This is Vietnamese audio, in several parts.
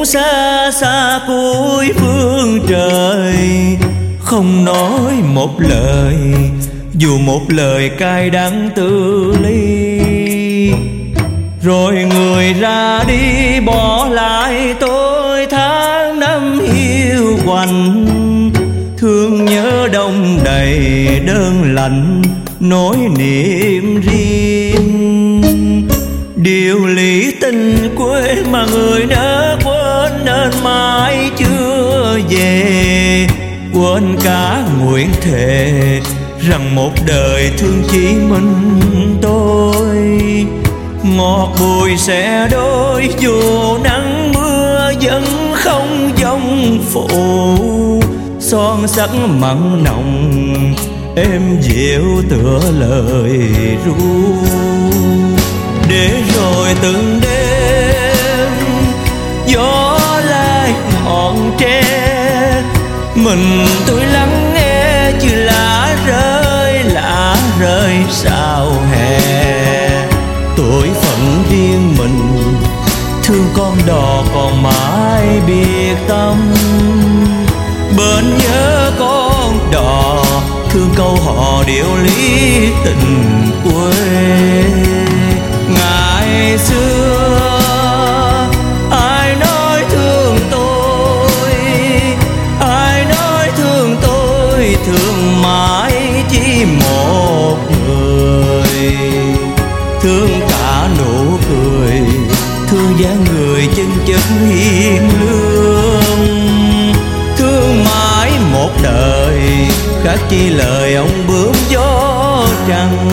cũng xa xa cuối phương trời, không nói một lời, dù một lời cay đắng tự ly. Rồi người ra đi bỏ lại tôi tháng năm hiu quạnh, thương nhớ đông đầy đơn lạnh nỗi niệm riêng. Điều lý tình quê mà người đã quên nên mãi chưa về. Quên cả nguyện thề rằng một đời thương chỉ mình tôi. Ngọt bùi sẽ đôi dù nắng mưa vẫn không giông phụ. Son sắc mặn nồng êm dịu tựa lời ru. Để rồi từng đêm gió lai ngọn tre, mình tôi lắng nghe như lá rơi sao hè. Tuổi phận riêng mình thương con đò còn mãi biệt tâm. Bên nhớ con đò thương câu hò điệu lý tình quê. Ngày xưa ai nói thương tôi, ai nói thương tôi, thương mãi chỉ một người. Thương cả nụ cười, thương dáng người chân chất hiền lương. Thương mãi một đời khác chi lời ông bướm gió trăng.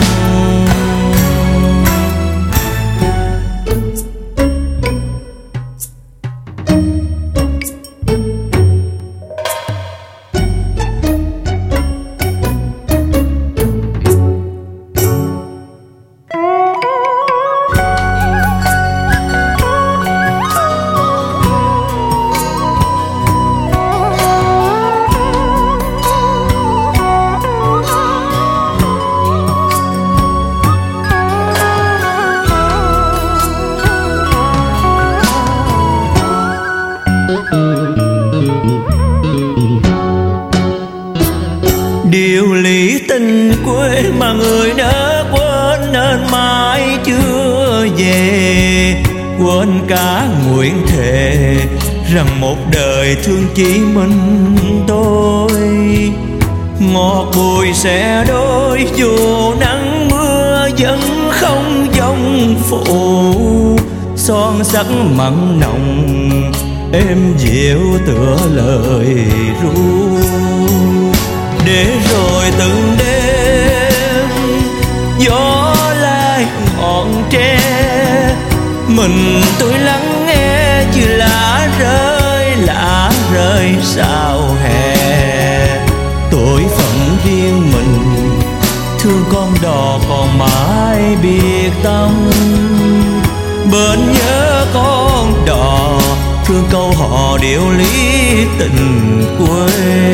Điều lý tình quê mà người đã quên nên mãi chưa về. Quên cả nguyện thề rằng một đời thương chỉ mình tôi. Ngọt bùi sẽ đôi dù nắng mưa vẫn không giông phụ. Son sắc mặn nồng êm dịu tựa lời ru. Để rồi từng đêm gió lai ngọn tre, mình tôi lắng nghe như lá rơi sao hè. Tuổi phận riêng mình thương con đò còn mãi biệt tâm. Bên nhớ con đò thương câu hò điệu lý tình quê.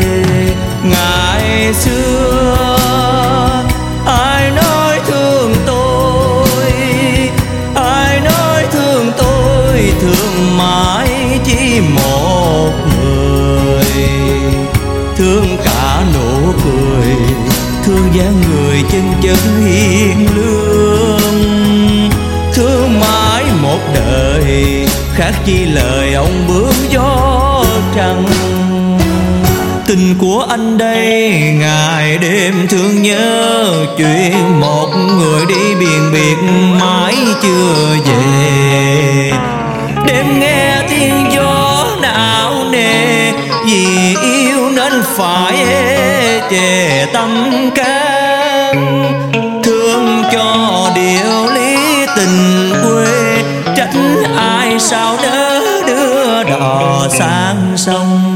Ngày xưa ai nói thương tôi, ai nói thương tôi, thương mãi chỉ một người. Thương cả nụ cười, thương dáng người chân chất hiền lương. Thương mãi một đời khác chi lời ông bướm gió trăng. Tình của anh đây ngày đêm thương nhớ chuyện một người đi biền biệt mãi chưa về. Đêm nghe tiếng gió não nề vì yêu nên phải chề tâm can. Thương cho điệu lý tình quê, trách ai sao nỡ đưa đò sang sông.